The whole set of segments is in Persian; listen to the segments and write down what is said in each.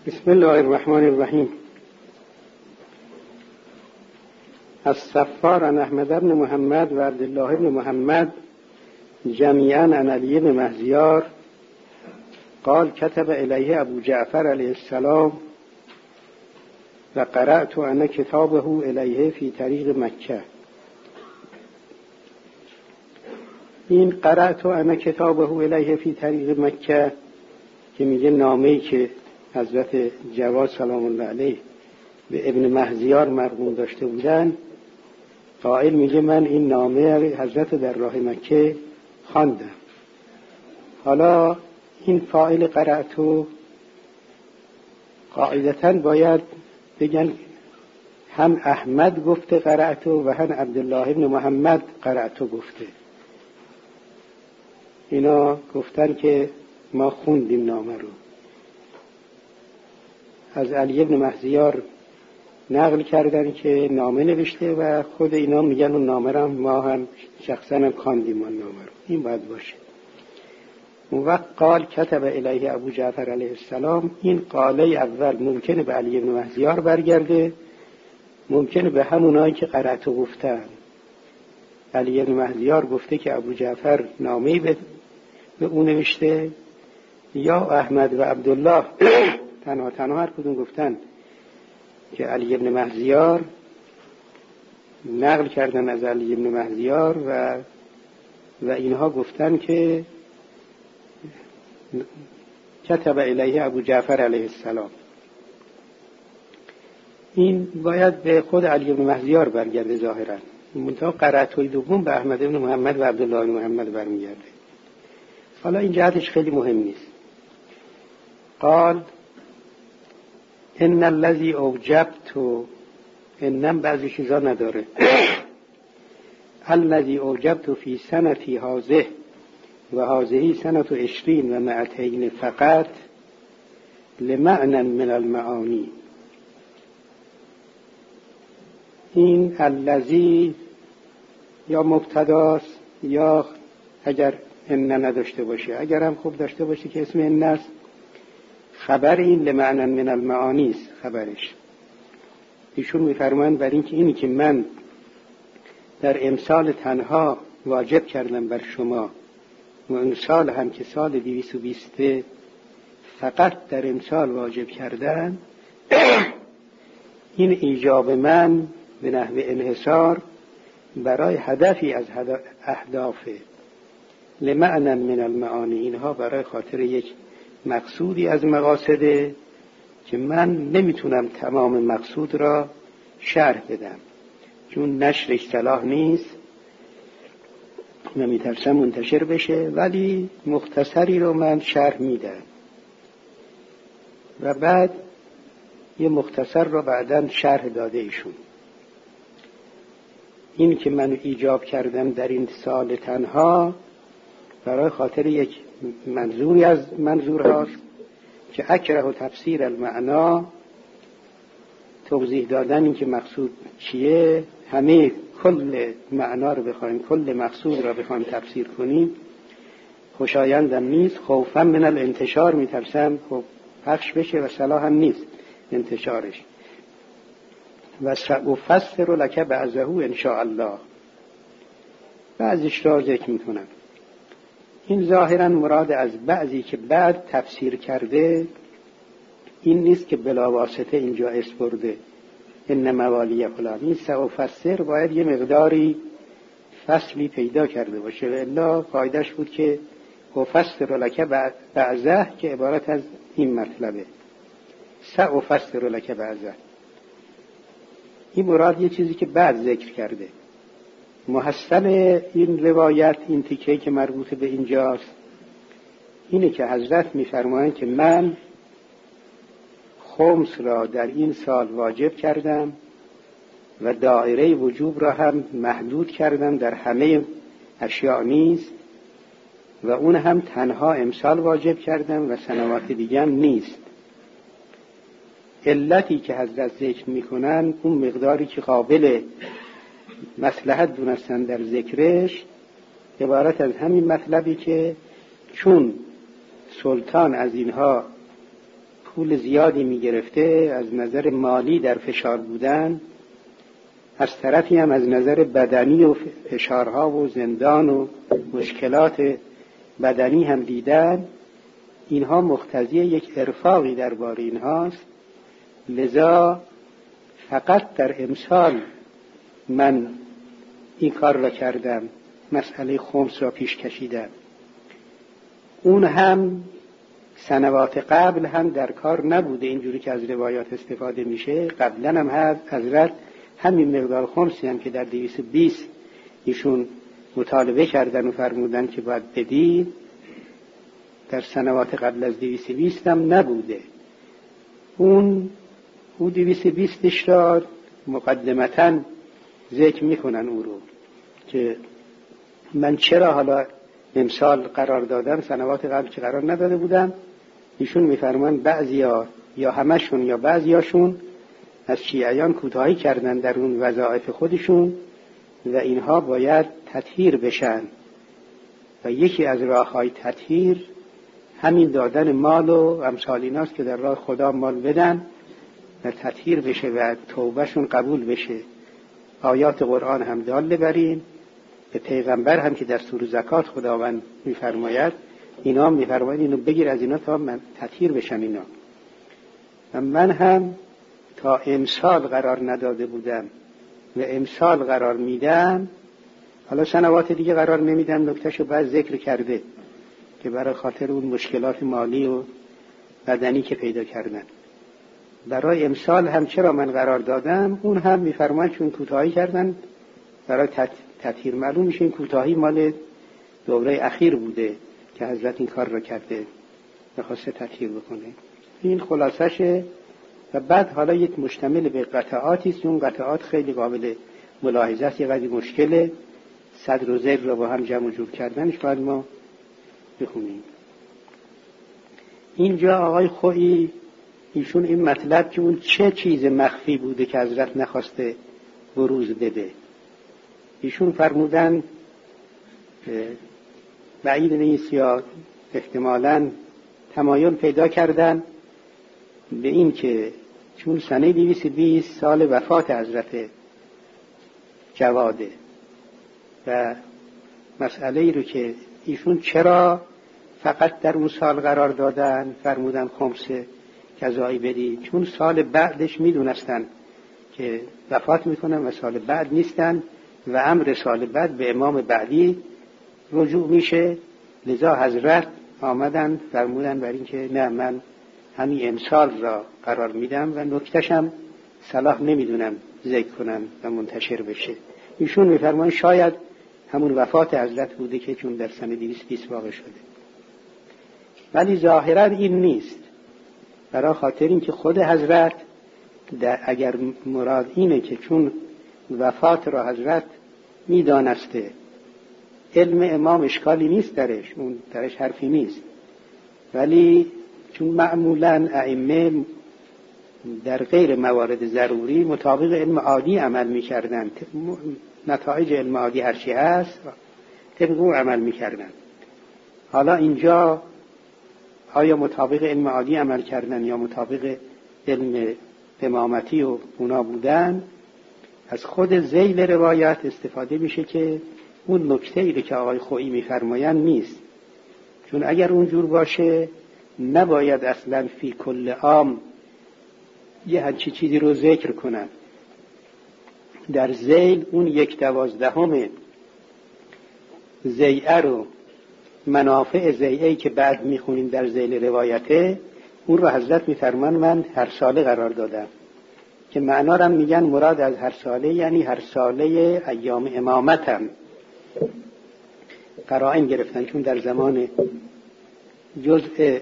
بسم الله الرحمن الرحیم. الصفار عن احمد بن محمد و عبدالله بن محمد جمیعا عن علی بن مهزیار قال كتب الیه ابو جعفر علیه السلام و قرأت انا کتابه الیه فی طریق مکه. این قرأت انا کتابه الیه فی طریق مکه که میگه نامه‌ای که حضرت جواد سلام الله علیه به ابن مهزیار مرقوم داشته بودن، قائل میگه من این نامه حضرت در راه مکه خواندم. حالا این فاعل قرأتو قاعدتاً باید بگن هم احمد گفته قرأتو و هم عبدالله ابن محمد قرأتو گفته. اینا گفتن که ما خوندیم نامه رو. از علی ابن مهزیار نقل کردن که نامه نوشته و خود اینا میگن اون نامه رو ما هم شخصا هم خواندیم اون نامه رو. این باید باشه. اون وقت قال کتب الیه ابو جعفر علیه السلام، این قاله اول ممکنه به علی ابن مهزیار برگرده، ممکنه به همونایی که قرأتو گفتن. علی ابن مهزیار گفته که ابو جعفر نامه‌ای به اون نوشته، یا احمد و عبدالله تنها هر کدوم گفتن که علی ابن مهزیار نقل کردن از علی ابن مهزیار و اینها گفتن که کتب الیه ابو جعفر علیه السلام. این باید به خود علی ابن مهزیار برگرده ظاهرا، منتها قرأتوی دوم به احمد ابن محمد و عبدالله ابن محمد برمیگرده. حالا این جهتش خیلی مهم نیست. قال ان الذي اوجبت، انم بعضی چیزا نداره. الذي اوجبت فی سنتی هذه و هذه سنت 20 و 200 فقط لمعنى من المعانی. این الذی یا مبتداست یا اگر ان نداشته باشه، اگر هم خوب داشته باشه که اسم ان است، خبر این لمعنى من المعانی است خبرش. ایشون میفرمایند بر این که اینی که من در امسال تنها واجب کردم بر شما و امسال هم که سال 220 فقط در امسال واجب کردن، این ایجاب من به نحو انحصار برای هدفی از اهداف لمعنى من المعانی، اینها برای خاطر یک مقصودی از مقاصده که من نمیتونم تمام مقصود را شرح بدم چون نشرش صلاح نیست، نمیترسم منتشر بشه، ولی مختصری رو من شرح میدم و بعد یه مختصر رو بعداً شرح داده ایشون. این که من ایجاب کردم در این سال تنها برای خاطر یک منظوری از منظورهاست که اکره و تفسیر المعنا، توضیح دادن این که مقصود چیه، همه کل معنا رو بخوایم، کل مقصود رو بخوایم تفسیر کنیم خوشایندم نیست. خوفا من الانتشار، میترسم خب پخش بشه و صلاح هم نیست انتشارش. و سأفسر لک بعضه ان شاء الله، بعضیش را ذکر میکنم. این ظاهرا مراد از بعضی که بعد تفسیر کرده این نیست که بلا واسطه اینجا اسپرده ان موالی فلان. این سأفسر باید یه مقداری فصلی پیدا کرده باشه و الا قاعدش بود که افسر لک بعضه که عبارت از این مطلبه. سأفسر لک بعضه، این مراد یه چیزی که بعد ذکر کرده. محصل این روایت، این تیکه‌ای که مربوط به اینجاست، اینه که حضرت می‌فرمایند که من خمس را در این سال واجب کردم و دایره وجوب را هم محدود کردم، در همه اشیاء نیست و اون هم تنها امسال واجب کردم و سنوات دیگه هم نیست. علتی که حضرت ذکر میکنن اون مقداری که قابل مصلحت دونستن در ذکرش عبارت از همین مطلبی که چون سلطان از اینها پول زیادی میگرفته، از نظر مالی در فشار بودن، از طرفی هم از نظر بدنی و فشارها و زندان و مشکلات بدنی هم دیدن، اینها مقتضی یک ارفاقی درباره اینهاست. لذا فقط در امسال من این کار را کردم، مسئله خمس را پیش کشیدم. اون هم سنوات قبل هم در کار نبوده اینجوری که از روایات استفاده میشه. قبلا هم حضرت همین مقدار خمسی هم که در 220 ایشون مطالبه کردن و فرمودن که باید بدید، در سنوات قبل از 220 هم نبوده. اون 220 را مقدمتاً ذکر میکنن او رو که من چرا حالا امسال قرار دادم، سنوات قبل که قرار نداده بودم. ایشون میفرمان بعضیا یا همشون یا بعضیاشون از شیعیان کوتاهی کردن در اون وظایف خودشون و اینها باید تطهیر بشن و یکی از راههای تطهیر همین دادن مال و امثال ایناست که در راه خدا مال بدن و تطهیر بشه و توبهشون قبول بشه. آیات قرآن هم داله بر این، به پیغمبر هم که در سوره زکات خداوند میفرماید اینا میفرماید اینو بگیر از اینا تا من تطهیر بشن اینا. و من هم تا امسال قرار نداده بودم و امسال قرار میدم. حالا سنوات دیگه قرار نمیدم، نکتهشو بعد ذکر کرده که برای خاطر اون مشکلات مالی و بدنی که پیدا کردن. برای امسال هم چرا من قرار دادم، اون هم میفرماید چون کوتاهی کردن برای تطهیر. معلوم میشه این کوتاهی مال دوره اخیر بوده که حضرت این کار را کرده و خواسته تطهیر بکنه. این خلاصشه. و بعد حالا یک مشتمل به قطعاتی است، اون قطعات خیلی قابل ملاحظه است. یه قضیه مشکله صدر و ذیل را با هم جمع و جور کردنش باید ما بخونیم. اینجا آقای خویی ایشون این مطلب که اون چه چیز مخفی بوده که حضرت نخواسته بروز بده، ایشون فرمودن بعید نیست یا احتمالاً تمایل پیدا کردن به این که چون سنه 220 سال وفات حضرت جواده و مسئله ای رو که ایشون چرا فقط در اون سال قرار دادن، فرمودن خمس قضایی بدید، چون سال بعدش میدونستن که وفات میکنن و سال بعد نیستن و امر سال بعد به امام بعدی رجوع میشه. لذا حضرت آمدن فرمودن بر این که نه، من همین امسال را قرار میدم و نکتهشم صلاح نمیدونم ذکر کنم و منتشر بشه. ایشون میفرمان شاید همون وفات حضرت بوده که چون در سنه 220 واقع شده، ولی ظاهرا این نیست. برای خاطر این که خود حضرت اگر مراد اینه که چون وفات را حضرت میدانسته، علم امام اشکالی نیست درش، اون درش حرفی نیست، ولی چون معمولاً ائمه در غیر موارد ضروری مطابق علم عادی عمل می‌کردن، نتایج علم عادی هر چی هست طبق او عمل می‌کردن. حالا اینجا آیا مطابق علم عادی عمل کردن یا مطابق علم امامتی و اونا بودن؟ از خود ذیل روایت استفاده میشه که اون نکته‌ای که آقای خویی می‌فرمایند نیست، چون اگر اونجور باشه نباید اصلا فی کل عام یه همچی چیزی رو ذکر کنن. در ذیل اون 1/12 ذیعه رو، منافع ذیعه‌ای که بعد میخونیم در ذیل روایته، اون رو حضرت میفرمان من هر ساله قرار دادم، که معنا رو میگن مراد از هر ساله یعنی هر ساله ایام امامتم. قرائن گرفتن چون در زمان جزء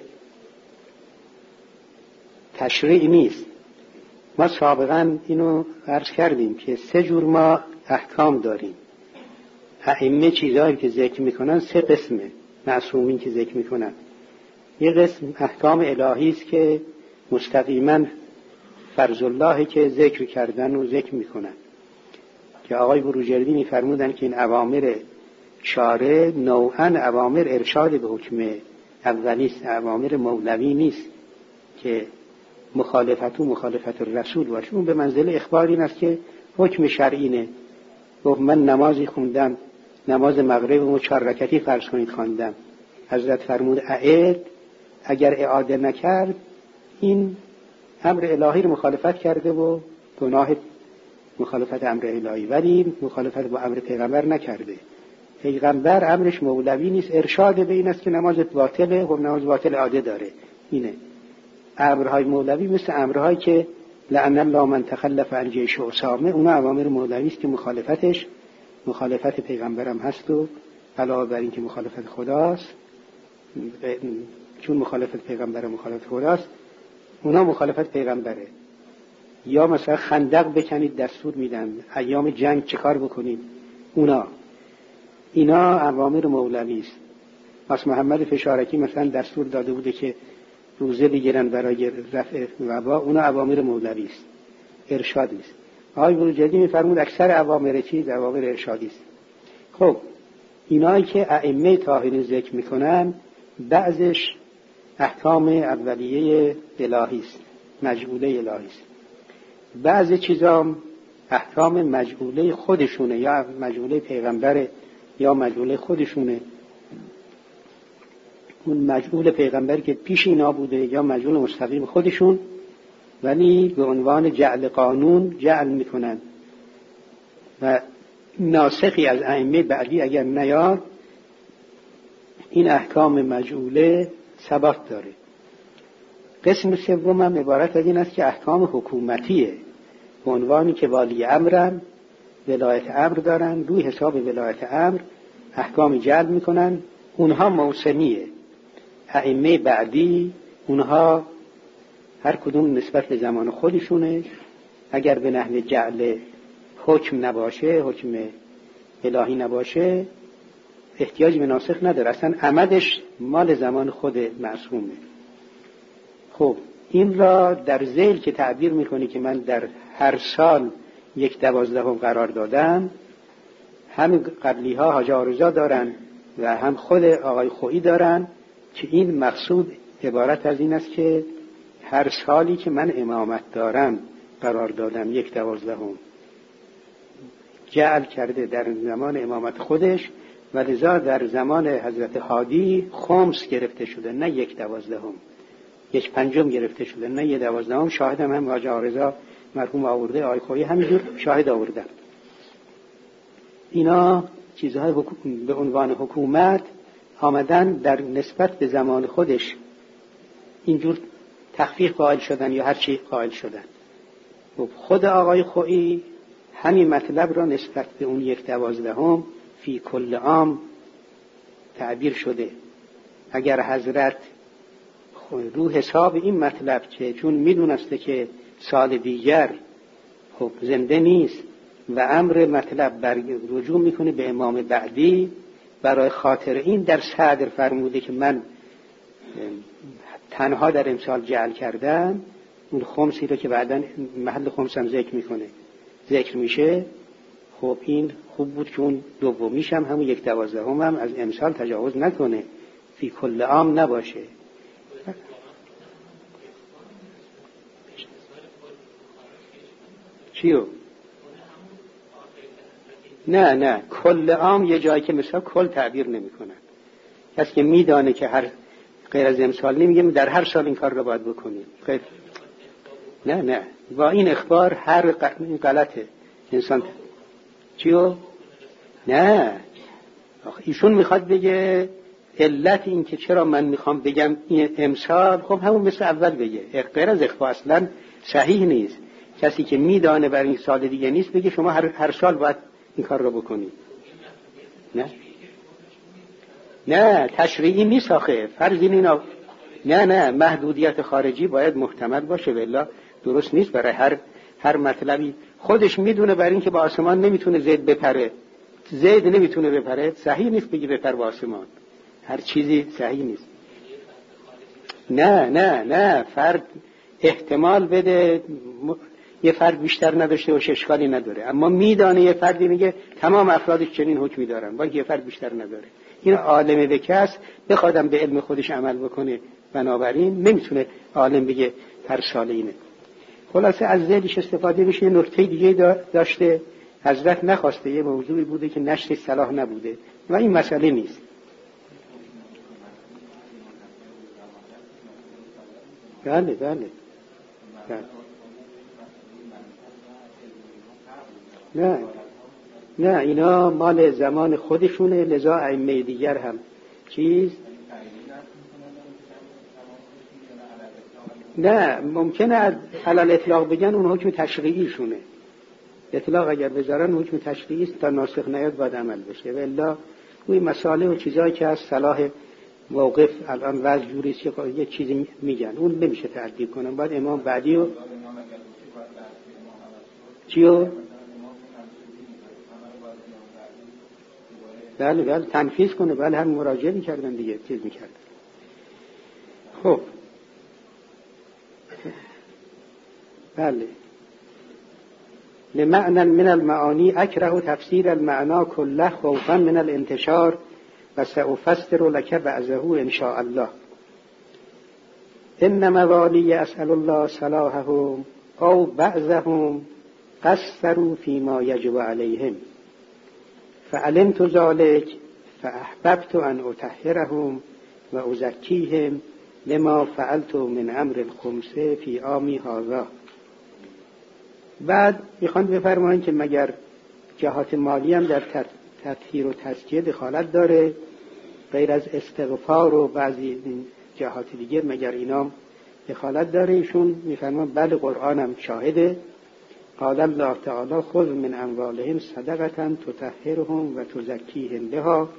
تشریع نیست. ما سابقا اینو عرض کردیم که 3 جور ما احکام داریم. ائمه چیزایی که ذکر میکنن 3 قسمه، معصومین که ذکر میکنن. یه قسم احکام الهی است که مستقیما فرض الله که ذکر کردن و ذکر میکنن، که آقای بروجردی میفرمودن که این اوامر شارع نوعاً اوامر ارشاد به حکم اولی است، اوامر مولوی نیست که مخالفت و مخالفت الرسول باشه. اون به منزله اخبار این است که حکم شرعینه. گفت من نمازی خوندم، نماز مغرب و 4 رکعتی فرض کنید خواندم، حضرت فرمود اعد، اگر اعاده نکرد این امر الهی رو مخالفت کرده و گناه مخالفت امر الهی، ولی مخالفت با امر پیغمبر نکرده. پیغمبر امرش مولوی نیست، ارشاد به این است که نمازت باطله و نماز باطل اعاده داره. اینه امرهای مولوی، مثل امرهایی که لعن الله من تخلف عن جیش اسامه، اونا اوامر مولوی است که مخالفتش مخالفت پیغمبرم هست و علاوه بر این که مخالفت خداست، چون مخالفت پیغمبر مخالفت خداست، اونا مخالفت پیغمبره. یا مثلا خندق بکنید دستور میدن، ایام جنگ چه کار بکنید، اینا اوامر مولوی است. پس محمد فشارکی مثلا دستور داده بوده که روزه بگیرن برای رفع وبا، اونا اوامر مولوی است، ارشاد است. آقای بروجردی میفرمود اکثر اوامر چیز اوامر ارشادی است. خب اینایی که ائمه طاهرین ذکر میکنن بعضش احکام اولیه الهی است، مجعوله الهی است. بعضی چیزا احکام مجعوله خودشونه، یا مجعوله پیغمبره یا مجعوله خودشونه. اون مجعول پیغمبری که پیش اینا بوده یا مجعول مستقیم خودشون، ولی به عنوان جعل قانون جعل میکنن و ناسخی از ائمه بعدی اگر نیاد این احکام مجعوله ثبات داره. قسم سوم هم عبارت از این است که احکام حکومتیه، به عنوانی که والی امرن، ولایت امر دارن، روی حساب ولایت امر احکام جعل میکنن. اونها موسمیه. ائمه بعدی اونها هر کدوم نسبت به زمان خودشونه، اگر به نحو جعل حکم نباشه، حکم الهی نباشه، احتیاج به ناسخ نداره، اصلا عمدش مال زمان خود معصومه. خب این را در ذیل که تعبیر میکنی که من در هر سال 1/12 قرار دادم، هم قبلی ها حاج آرزا دارن و هم خود آقای خویی دارن که این مقصود عبارت از این است که هر سالی که من امامت دارم قرار دادم 1/12 جعل کرده در زمان امامت خودش، و لذا در زمان حضرت هادی خمس گرفته شده، نه 1/12، 1/5 گرفته شده، نه 1/12. شاهدم هم حاج آرزا مرحوم آورده، آقای خویی همینجور شاهد آوردن. اینا چیزهای به عنوان حکومت آمدن در نسبت به زمان خودش اینجور تخفیف قائل شدن یا هر چی قائل شدن. خود آقای خویی همین مطلب را نسبت به اون 1/12 فی کل عام تعبیر شده. اگر حضرت رو حساب این مطلب که چون میدونسته که سال دیگر خب زنده نیست و امر مطلب رجوع میکنه به امام بعدی، برای خاطر این در صدر فرموده که من تنها در امسال جعل کردم، اون خمسی رو که بعداً محل خمس هم ذکر میشه. خب این خوب بود که اون دومیش هم همون 1/12 هم از امسال تجاوز نکنه، فی کل عام نباشه. چیو؟ نه کل عام یه جایی که مثلا کل تعبیر نمی کنن. کسی که میدانه که هر غیر از امسال نمیگه در هر سال این کار رو باید بکنیم. خیر. نه با این اخبار هر غلطه انسان. چیو؟ نه ایشون میخواد بگه علت این که چرا من میخوام بگم این امسال، خب همون مثل اول بگه. غیر از اخبار اصلا صحیح نیست. کسی که میدانه برای این سال دیگه نیست بگه شما هر سال باید این کار رو بکنید. نه تشریعی نیست آخه. فرض این نه محدودیت خارجی باید محتمل باشه، والله درست نیست برای هر مطلبی. خودش میدونه برای این که با آسمان نمیتونه زید بپره، زید نمیتونه بپره، صحیح نیست بگی بپر با آسمان. هر چیزی صحیح نیست. نه فرد احتمال بده یه فرد بیشتر نداشته باشه اشکالی نداره، اما میدانه یه فردی میگه تمام افرادش چنین حکمی دارن ولی یه فرد بیشتر نداره. این عالم بکس بخوادم به علم خودش عمل بکنه، بنابراین نمیتونه عالم بگه هر ساله اینه. خلاصه از ذیلش استفاده میشه. یه نکته دیگه داشته، حضرت نخواسته، یه موضوعی بوده که نشر صلاح نبوده و این مسئله نیست. بله بله نه اینا مال زمان خودشونه، لذا ائمه دیگر هم نه ممکنه علل اطلاق بگن اون حکم تشریعی شونه. اطلاق اگر بذارن حکم تشریعی است، تا ناسخ نیاد باید عمل بشه. و الا اون مسائل و چیزایی که از صلاح موقف الان وضع جوری است که یه چیزی میگن اون نمیشه تعدیل کنن، باید امام بعدی و چیو بله تنفیذ کنه. بله هم مراجعه میکردن دیگه، چیز میکردن. خب بله لمعنى من المعانی اکره تفسیر المعنا كله خوفا من الانتشار و سأفسر لك بعضه ان شاء الله. ان موالی اسأل الله صلاحهم او بعضهم قصروا فيما يجب عليهم فعلمت ذلك فأحببت أن أطهرهم وأزكيهم لما فعلت من امر الخمس فی عامی هذا. بعد میخوان بفرمایند که مگر جهات مالی هم در تطهیر و تزکیه دخالت داره غیر از استغفار و بعضی جهات دیگه، مگر اینا دخالت داره؟ ایشون میفرمایند بله قرآن هم شاهده. قال الله تعالی خذ من اموالهم صدقة تطهرهم و تزکیهم بها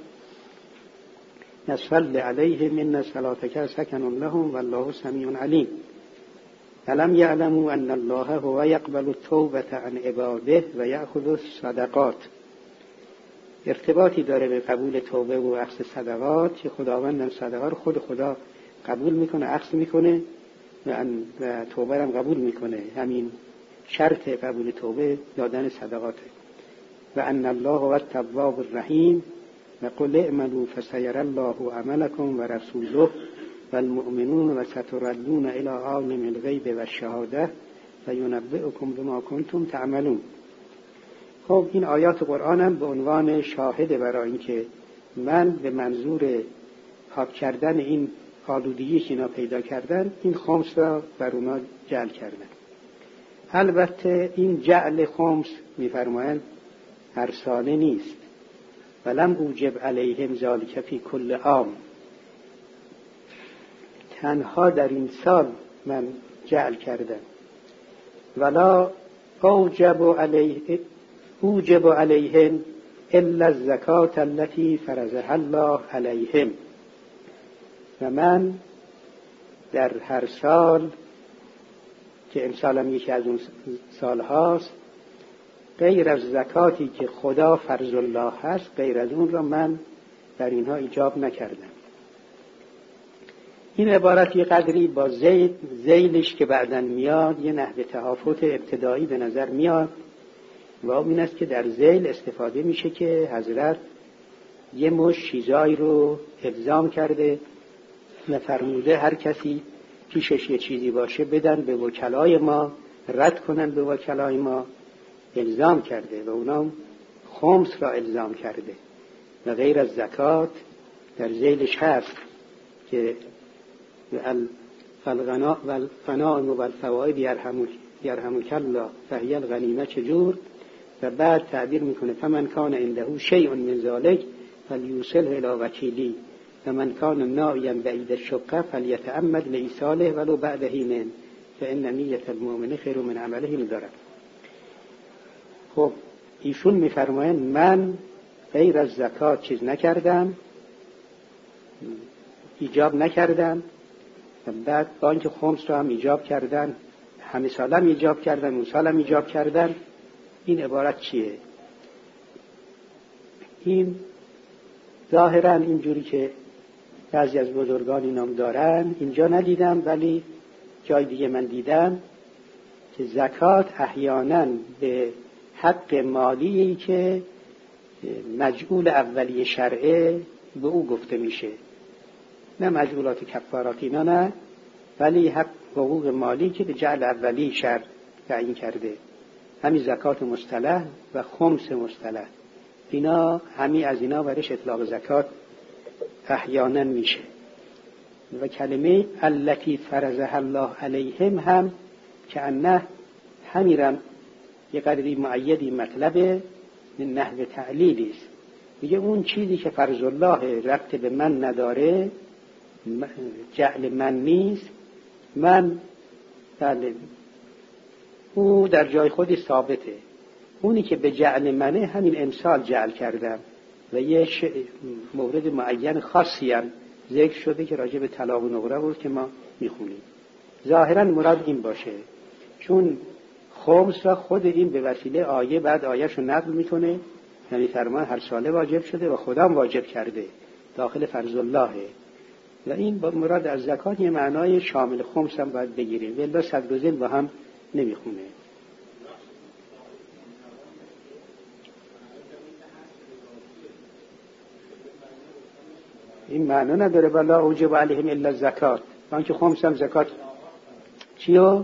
نصل علیهم ان صلاتک سکن لهم والله سمیع علیم. الم یعلموا ان الله هو یقبل التوبة عن عباده و یأخذ الصدقات. ارتباطی داره به قبول توبه و اخذ صدقات که خداوند صدقه رو خود خدا قبول میکنه، اخذ میکنه و توبه هم قبول میکنه. همین شرط قبول توبه دادن صدقاته. و ان الله هو التواب الرحیم و قل اعملوا فسيرى الله عملكم و رسوله و المؤمنون و ستردون الى عالم الغیب و الشهاده فینبئکم بما کنتم تعملون. خب این آیات قرآن هم به عنوان شاهده برای اینکه من به منظور پاک کردن این آلودگی که اینا پیدا کردن این خمس را بر اونا جعل کردن. البته این جعل خمس میفرمایند هر ساله نیست. ولم اوجب علیهم ذلک فی کل عام، تنها در این سال من جعل کردم. ولا اوجب علیهم الا الزکات التي فرضها الله علیهم. و من در هر سال که امسال هم یکی از اون سال هاست، غیر از زکاتی که خدا فرض الله هست، غیر از اون را من در اینها ایجاب نکردم. این عبارت یه قدری با ذیلش که بعدن میاد یه نحو تهافت ابتدایی به نظر میاد و این است که در ذیل استفاده میشه که حضرت یه مش چیزایی رو الزام کرده و فرموده هر کسی پیشش یه چیزی باشه بدن به وکلای ما، رد کنن به وکلای ما. الزام کرده و اونام خمس را الزام کرده و غیر از زکات در ذیلش هست که والغنائم والفوائد یرحمک الله فهی الغنیمه. چجور؟ و بعد تعبیر میکنه فمن کان عنده شیء من ذلک فلیوصله الی وکیلی و من کان نائیا بعید الشقه فلیتأمل لایصاله ولو بعد حین فان نیة المؤمن خیر من عمله داره. خب ایشون میفرمایند من غیر از زکات چیز نکردم، ایجاب نکردم و بعد با اینکه خمس رو هم ایجاب کردن، همه سال هم ایجاب کردن، اون سال هم ایجاب کردن. این عبارت چیه؟ این ظاهرا اینجوری که بعضی از بزرگان اینام دارن اینجا ندیدم ولی جای دیگه من دیدم که زکات احیانا به حق مالی که مجعول اولیه شرعه به او گفته میشه، نه مجعولات کفارات اینا نه، ولی حقوق مالی که به جعل اولی شرع تعیین کرده، همین زکات مصطلح و خمس مصطلح، اینا همین از اینا برش اطلاق زکات احیانا میشه. و کلمه التی فرضها الله علیهم هم که انه همیرم یه قدری معیدی مطلب نحو تعلیلی است. میگه اون چیزی که فرض الله ربط به من نداره، جعل من نیست، من بله او در جای خودی ثابته. اونی که به جعل منه همین امثال جعل کردم و یه مورد معین خاصی هم ذکر شده که راجع به طلاق و نقره بود که ما میخونیم. ظاهرا مراد این باشه، چون خمس را خود این به وسیله آیه بعد آیه‌ش رو نقل میکنه، یعنی فرمان هر ساله واجب شده و خدام واجب کرده، داخل فرض اللهه. و این مراد از زکات یه معنای شامل خمس هم باید بگیریم، ولی صدر و ذل با هم نمیخونه. این معنا نداره ولا اوجب علیهم الا الزکات، چون که خمس هم زکات چیو؟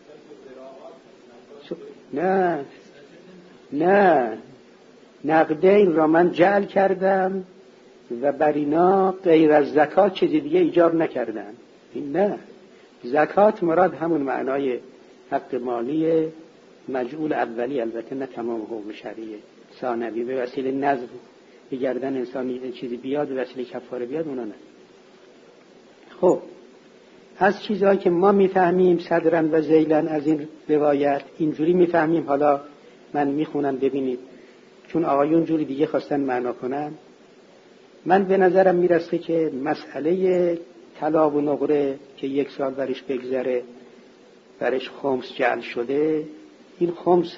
نه نقدین را من جعل کردم و بر اینا غیر از زکات چیزی دیگه ایجاب نکردم. این نه، زکات مراد همون معنای حق مالی مجعول اولی، البته نه تمام حقوق شرعیه، ثانوی به وسیله نظر به گردن انسانی چیزی بیاد، به وسیله کفاره بیاد، اونا نه. خب از چیزهایی که ما میفهمیم صدرا و ذیلا از این روایت اینجوری میفهمیم، حالا من میخونم ببینید، چون آقایون جوری دیگه خواستن معنا کنن. من به نظرم میرسه که مسئله طلاق و نقره که 1 سال برش بگذره برش خمس جعل شده، این خمس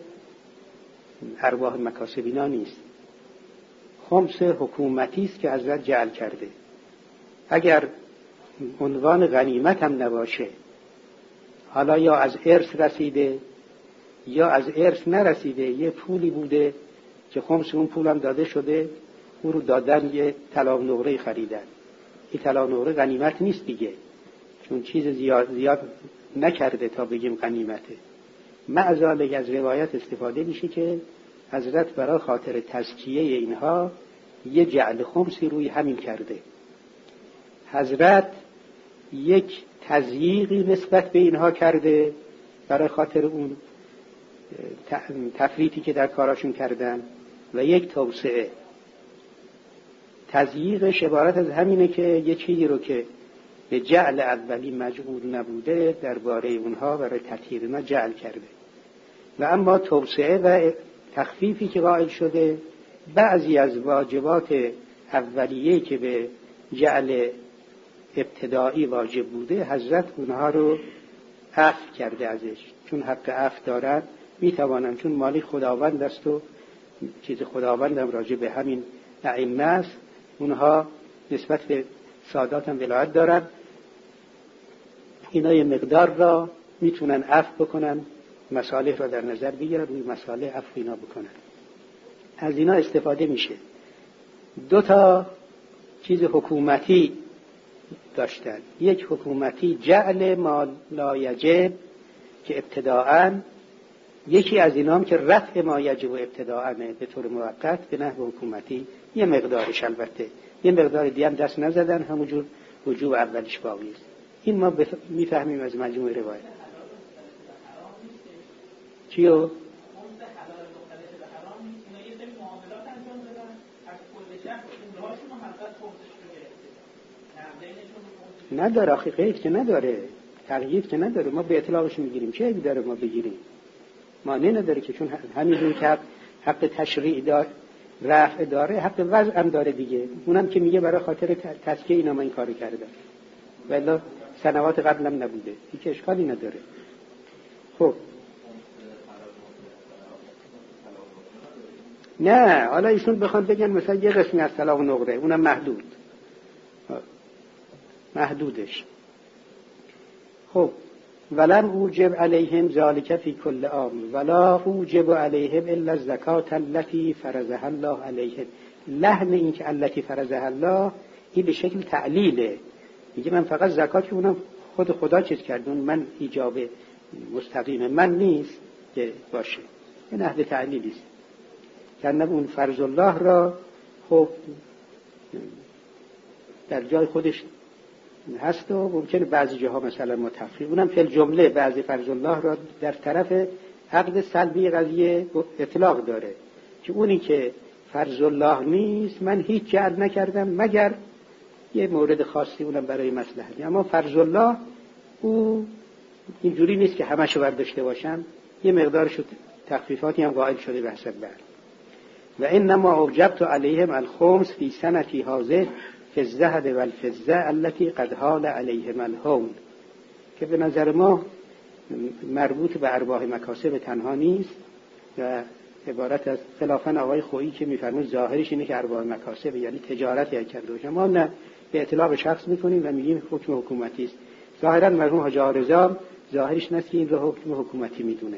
ارواح مکاسبینا نیست، خمس حکومتی است که حضرت جعل کرده. اگر عنوان غنیمت هم نباشه، حالا یا از ارث رسیده یا از ارث نرسیده، یه پولی بوده که خمس اون پولم داده شده، اون رو دادن یه طلاق نقره خریدن، این طلاق نقره غنیمت نیست دیگه، چون چیز زیاد نکرده تا بگیم غنیمته. معذالک از روایت استفاده میشه که حضرت برای خاطر تزکیه اینها یه جعل خمسی روی همین کرده. حضرت یک تضییقی نسبت به اینها کرده برای خاطر اون تفریطی که در کاراشون کردن، و یک توسعه. تضییقش عبارت از همینه که یه چیزی رو که به جعل اولی مجعول نبوده درباره اونها برای تطهیر ما جعل کرده. و اما توسعه و تخفیفی که قائل شده، بعضی از واجبات اولیه که به جعل ابتدایی واجب بوده، حضرت اونها رو عفو کرده ازش، چون حق عفو دارن میتوانن، چون مالی خداوند است و چیز خداوند هم راجع به همین ائمه است، اونها نسبت به سادات هم ولایت دارن، اینا یه مقدار را میتونن عفو بکنن، مصالح را در نظر بگیرن، روی مصالح عفو اینا بکنن. از اینا استفاده میشه. 2 چیز حکومتی داشتن، یک حکومتی جعل ما لا یجب که ابتداءً، یکی از اینا هم که رفع ما یجب و ابتداءً به طور موقت به نحو حکومتی، یه مقدارش البته، یه مقدار دیگه هم دست نزدن، همونجور وجوب اولش باقی است. این ما میفهمیم از مجموع روایت. چیو؟ نداره آخه، قید که نداره، تقیید که نداره، ما به اطلاقش میگیریم، چه عیبی داره ما بگیریم؟ معنی نداره که، چون همین که حق تشریع رفع داره، حق وضع هم داره دیگه، اونم که میگه برای خاطر تزکیه اینا من این کارو کردم، ولی سنوات قبلم نبوده، هیچ اشکالی نداره. خب نه، حالا ایشون بخوان بگن مثلا یه قسمی از طلاق نقره، اونم محدودش. خب ولم اوجب علیهم ذالک فی کل عام ولا اوجب علیهم الا الزکات التي فرضها الله علیهم. لحن این که التي فرضها الله این به شکل تعلیله، میگه من فقط زکات که اونم خود خدا چیز کردون، من ایجاب مستقیم من نیست که باشه، این نحو تعلیلی است. کنه اون فرض الله را خب در جای خودش هست و ممکنه بعضی جاها مثلا ما تفریق، اونم فی الجمله بعضی فرض الله را در طرف عقد سلبی قضیه اطلاق داره که اونی که فرض الله نیست من هیچ جعل نکردم مگر یه مورد خاصی، اونم برای مصلحتی. اما فرض الله او اینجوری نیست که همه شو برداشته باشم، یه مقدارش تخفیفاتی هم قائل شده به حسب بر. و انما اوجبت علیهم الخمس فی سنتی هذه فی الذهب والفضه التي قد حال علیهم الهون، که به نظر ما مربوط به ارباح مکاسب تنها نیست و عبارت از خلافاً آقای خویی که میفرمود ظاهرش اینه که ارباح مکاسب یعنی تجارت کرده باشه، ما نه، به اطلاق شخص میکنیم و میگیم حکم حکومتی است. ظاهراً مرحوم حاجی آرزا ظاهرش نیست که این رو حکم حکومتی میدونه.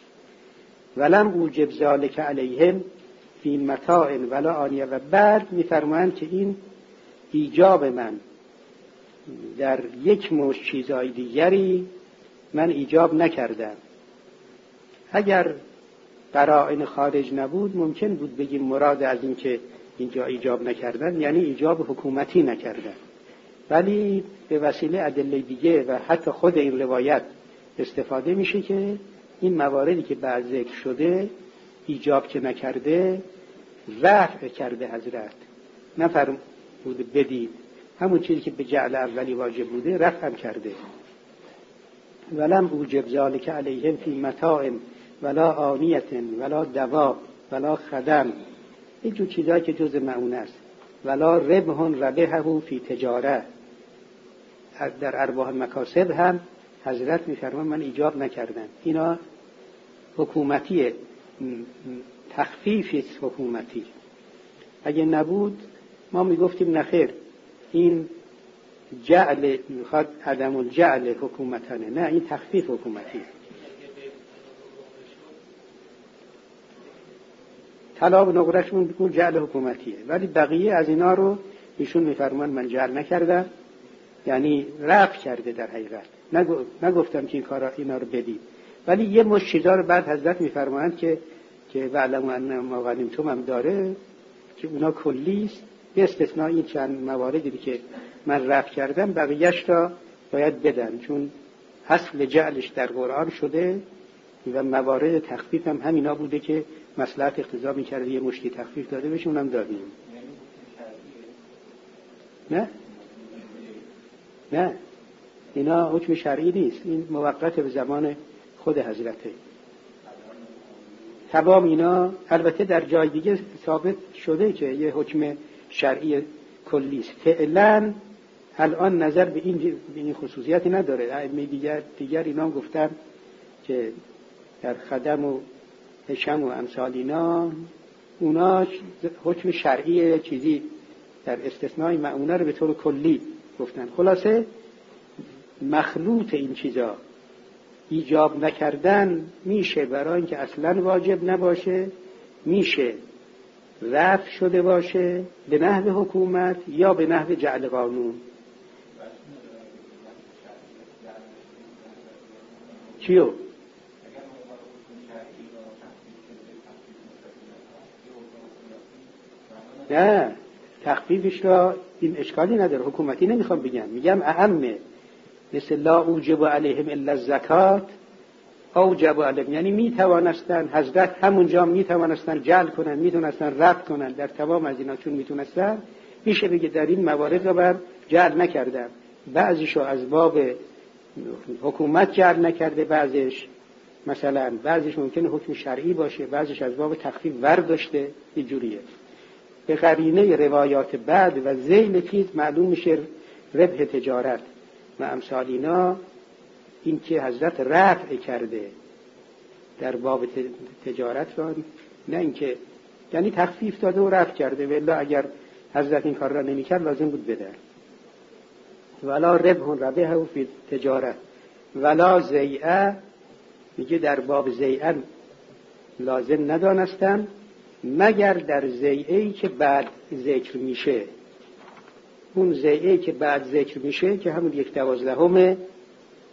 ولم اوجب ذلک علیهم فی متاع ولا آنیه، و بعد میفرمایند که این ایجاب من در یک مشت چیزای دیگری من ایجاب نکردم. اگر قرائن خارج نبود ممکن بود بگیم مراد از این که اینجا ایجاب نکردن یعنی ایجاب حکومتی نکردن، ولی به وسیله ادله دیگه و حتی خود این روایت استفاده میشه که این مواردی که بعد ذکر شده ایجاب که نکرده رفع کرده حضرت، نفرمود بدید، همون چیزی که به جعل اولی واجب بوده رفع هم کرده. ولم اوجب ذلک علیهم فی متاع ولا آنیه ولا دواب ولا خدم، این جو چیزایی که جز معونه است. ولا ربح ربحه فی تجاره، در ارباح مکاسب هم حضرت میفرمان من ایجاب نکردم. اینا حکومتیه، تخفیفی حکومتی. اگه نبود ما میگفتیم نخیر این جعل میخواد عدم الجعل حکومتانه، نه این تخفیف حکومتی. طلا و نقرهشون بگون جعل حکومتیه، ولی بقیه از اینا رو ایشون میفرمان من جعل نکردم، یعنی رفع کرده. در حقیقت نگفتم که این کارا اینا رو بدید، ولی یه مشت چیزا رو بعد حضرت میفرمایند که وعلم ان ما غنیمتم هم داره که اونا کلی است، به استثناء این چند مواردی که من رفع کردم بقیه‌اش را باید بدن، چون اصل جعلش در قرآن شده و موارد تخفیف هم همینا بوده که مصلحت اقتضا می‌کرده یه مشتی تخفیف داده بشه، اونم دادیم. نه اینا حکم شرعی نیست، این موقت به زمان خود حضرته. تمام اینا البته در جای دیگه ثابت شده که یه حکم شرعی کلی است. فعلا الان نظر به این خصوصیتی نداره. ائمه دیگر اینا هم گفتن که در خدم و هشم و امثال اینا اونا حکم شرعی چیزی در استثنای معونه رو به طور کلی گفتن. خلاصه مخلوط این چیزا ایجاب نکردن میشه برای اینکه اصلا واجب نباشه، میشه رفع شده باشه به نحو حکومت یا به نحو جعل قانون. چیو؟ نه تخفیفش را این اشکالی نداره، حکومتی نمیخوام بگم، میگم اهمه، مثل لا اوجب علیهم الا الزکات اوجب علیهم، یعنی میتوانستن حضرت همونجا میتوانستن جعل کنن، میتونستن رفع کنن، در تمام از اینا چون میتونستن میشه بگه در این موارد رو بر جعل نکردن. بعضیشو از باب حکومت جعل نکرده، بعضیش مثلا بعضیش ممکنه حکم شرعی باشه، بعضیش از باب تخفیف ورداشته، اینجوریه. به قرینه روایات بعد و ذیل چیز معلوم میشه ربح تجارت و امثال اینا، این که حضرت رفع کرده در باب تجارت را، نه اینکه یعنی تخفیف داده و رفع کرده، ولی اگر حضرت این کار را نمی‌کرد لازم بود بده. ولا ربح ربحه فی تجارت ولا زیعه، میگه در باب زیعه لازم ندانستم مگر در زیعه‌ای که بعد ذکر میشه. اون زیعه‌ای که بعد ذکر میشه که همون 1/12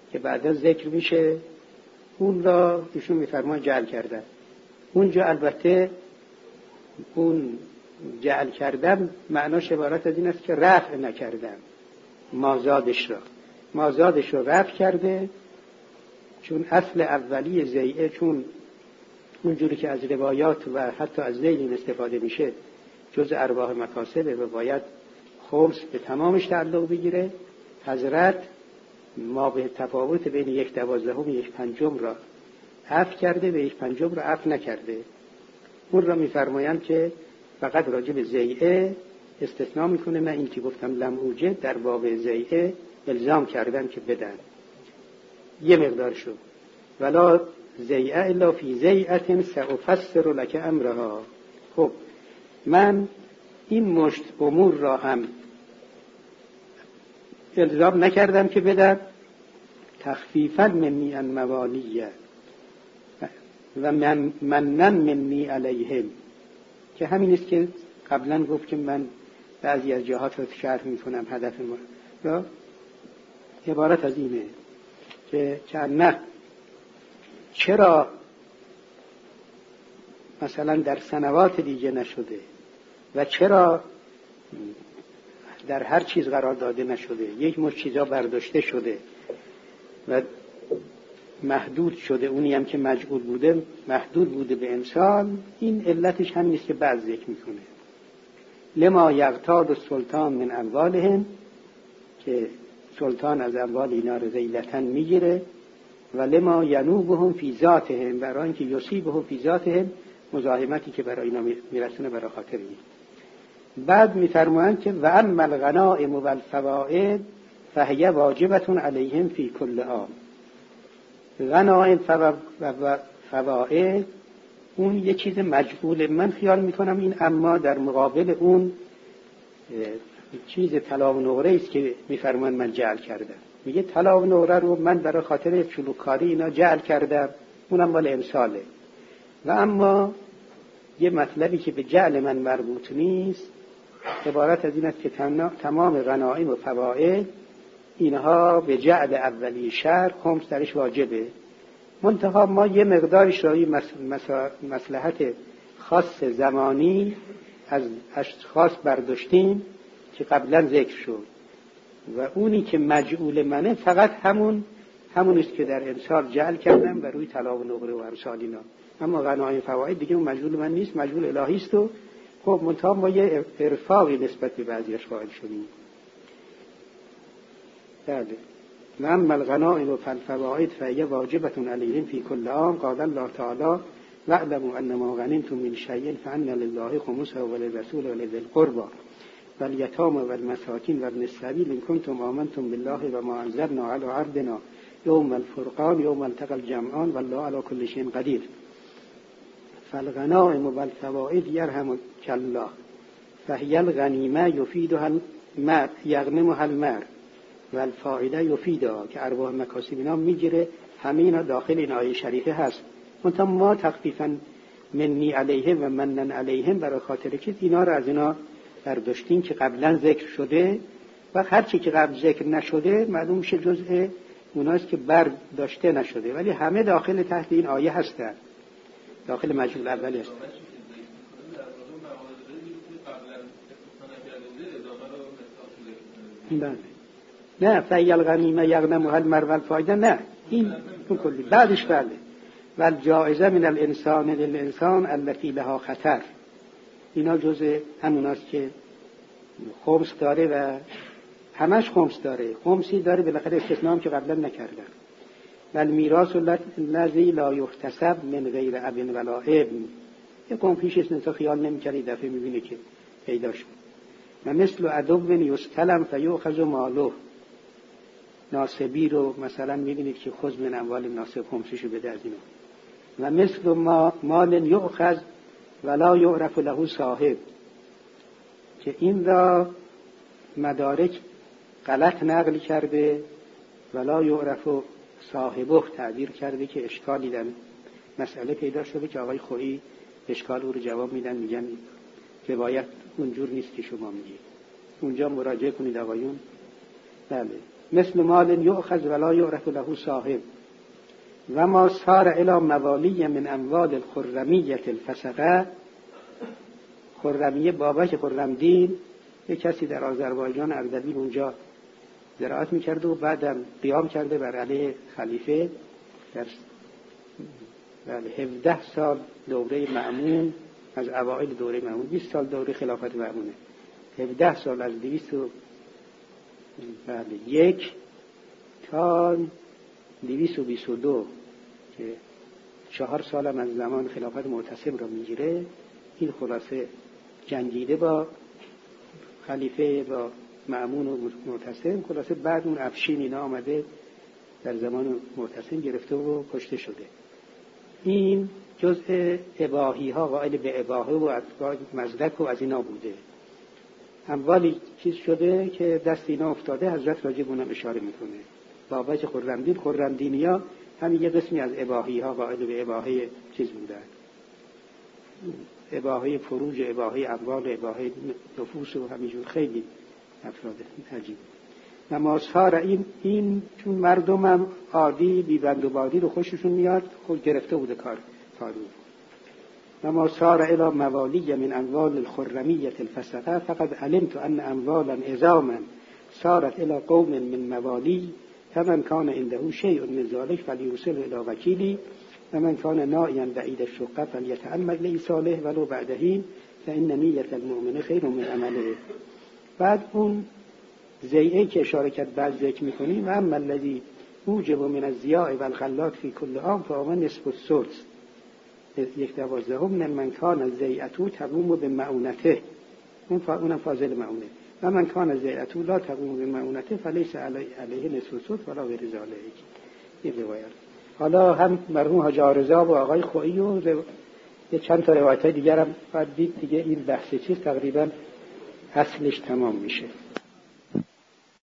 که بعدا ذکر میشه، اون را ایشون میفرما جعل کردن. اونجا البته اون جعل کردن معناش عبارت از این است که رفع نکردن مازادش را رفع کرده، چون اصل اولی زیعه، چون اونجوری که از روایات و حتی از ذیل استفاده میشه جز ارباح مکاسبه و باید خمس به تمامش تعلق بگیره، حضرت ما به تفاوت بین 1/12 و 1/5 را عفو کرده و 1/5 را عفو نکرده. اون را میفرمایند که فقط راجع به زیعه استثناء میکنه. من این که گفتم لم اوجد در باب زیعه الزام کردن که بدن یه مقدار شد. ولا زیعه الا فی زیعه سأفسر لک امرها. خب من این مشت امور را هم الزام نکردم که بدن، تخفیفا منی عن موالیه و منن منی علیهم، که همین است که قبلا گفت که من بعضی از جهات رو شرح میکنم. هدف ما را عبارت از اینه که نه چرا مثلا در سنوات دیگه نشده و چرا در هر چیز قرار داده نشده، یک مشت چیزا برداشته شده و محدود شده، اونی هم که مجعول بوده محدود بوده به امسال. این علتش همین است که بعض ذکر میکنه لما یغتاد السلطان من اموالهم، که سلطان از اموال اینا رو ذیلتاً میگیره، و لما ینوبهم فی ذاتهم، برای اینکه یصیبهم فی ذاتهم، مزاحمتی که برای اینا میرسونه برای خاطر این. بعد میفرمایند که و اما الغنائم و الفوائد فهی واجبة علیهم فی کل عام. غنائم و فوائد اون یه چیز مجعول، من خیال میکنم این اما در مقابل اون چیز طلا و نقره است که میفرمان من جعل کردم. میگه طلا و نقره رو من برای خاطر چلوکاری اینا جعل کردم، اونم مال امساله. و اما یه مطلبی که به جعل من مربوط نیست، عبارت از این است که تمام غنائم و فوائد اینها به جعل اولی شهر خمس درش واجبه، منتها ما یه مقدارش را مصلحت خاص زمانی از اشخاص برداشتیم که قبلا ذکر شد، و اونی که مجعول منه فقط همون است که در امسال جعل کردم و روی طلا و نقره و امثال اینا. اما غنایم فواید دیگه اون مجعول من نیست، مجعول الهی است. و خب منتها ما یه ارفاقی نسبت به بعضیش قائل شدیم. بله. و اما الغنائم والفوائد فهي واجبة علیهم فی کل عام. قال الله تعالی واعلموا ان ما غنمتم من شیء فان لله خمسه وللرسول ولذی القربى والیتامى والمساکین وابن السبیل ان کنتم آمنتم بالله و ما انزلنا علی عبدنا یوم الفرقان یوم التقى الجمعان والله علی کل شیء قدیر. فالغنائم والفوائد یرحمک الله فهي الغنیمه یفیدها المرء یغنمها المرء و الفائده یفیدها، که ارباح مکاسب اینا میگیره. همه اینا داخل این آیه شریفه هست. منتها ما تخفیفا منی علیهم و منن علیهم برای خاطر که اینا رو از اینا برداشتیم که قبلا ذکر شده، و هر چی که قبل ذکر نشده معلوم میشه جزء اوناست که برداشته نشده، ولی همه داخل تحت این آیه هستن، داخل مجموع اولی هستن. نه فهی الغنیمه یغنمها المرء والفائده، نه این کلی بعدش. بله. والجائزه من الانسان للانسان التي لها خطر، اینا جزء هموناست که خمس داره و همش خمس داره، خمسی داره بالاخره استثناء هم که قبلا نکردن. والمیراث الذی لا یحتسب من غیر اب ولا ابن، یه قوم پیش اسم خیال نمی‌کنه، دفعه می‌بینه که پیدا شد. و مثل عدو یستلم فیؤخذ ماله، ناسبی رو مثلا می‌بینید که خذ من اموال ناسب خمسشو بده از اینا. و مثل مال یؤخذ ولا یعرف له صاحب، که این را مدارک غلط نقل کرده، ولا یعرف صاحبه تعبیر کرده که اشکالی در مسئله پیدا شده که آقای خویی اشکال او رو جواب میدن، میگن روایت اونجور نیست که شما میگید، اونجا مراجعه کنید آقایون. بله. مثل مال یؤخذ ولا یعرف له صاحب و ما صار الی موالی من اموال الخرمیه الفسقه. خرمیه بابک خرمدین یک کسی در آذربایجان اردبیل اونجا زراعت میکرد و بعدم قیام کرده بر علیه خلیفه در 17 سال دوره مأمون، از اوائل دوره مأمون 20 سال دوره خلافت مأمونه، 17 سال از 201 تا 222 که 4 سالم از زمان خلافت معتصم را میگیره. این خلاصه جنگیده با خلیفه، با مأمون و معتصم. خلاصه بعد اون افشین اینا آمده در زمان معتصم گرفته و کشته شده. این جزء اباحی ها، قائل به اباحه و مزدک و از اینا بوده. اموالی چیز شده که دست اینا افتاده، حضرت راجب اونم اشاره میکنه. بابک خرمدینی ها همین یه قسمی از اباحی ها قائل به اباحه چیز بودن، اباحه فروج، اباحه اموال، اباحه نفوس و همینجور خیلی افراد عجیب. نمازها را این چون مردم هم عادی بی بند و بادی رو خوششون میاد، خود گرفته بوده کارو. نمازها را الی موالی من اموال الخرمیه الفسقه فقد علمت ان اموالا عظاما صارت الی قوم من موالی فمن کان عنده شیء من ذلک فلیرسله الی وکیلی و من کان نائیا بعید الشقه فلیتأمل لی صالح ولو بعد حین فان نیت المؤمن خیر من عمله. بعد اون زیعه که اشاره کرد بعد ذکر میکنیم و اما الذی موجب من الضیاع و الخلاط فی کل عام فهو نصف الثلث 1/12 من کان الضیعه تقوم بمعونته، اونم فاضل معونه، و من کان الضیعه لا تقوم بمعونته فلیس علیه نصف الثلث ولا غیر ذلک. این روایت. حالا هم مرحوم حاج عارضه و آقای خویی و یه چند تا روایت دیگر هم بعد دید دیگه این بحث چیز تقریبا اصلش تمام میشه.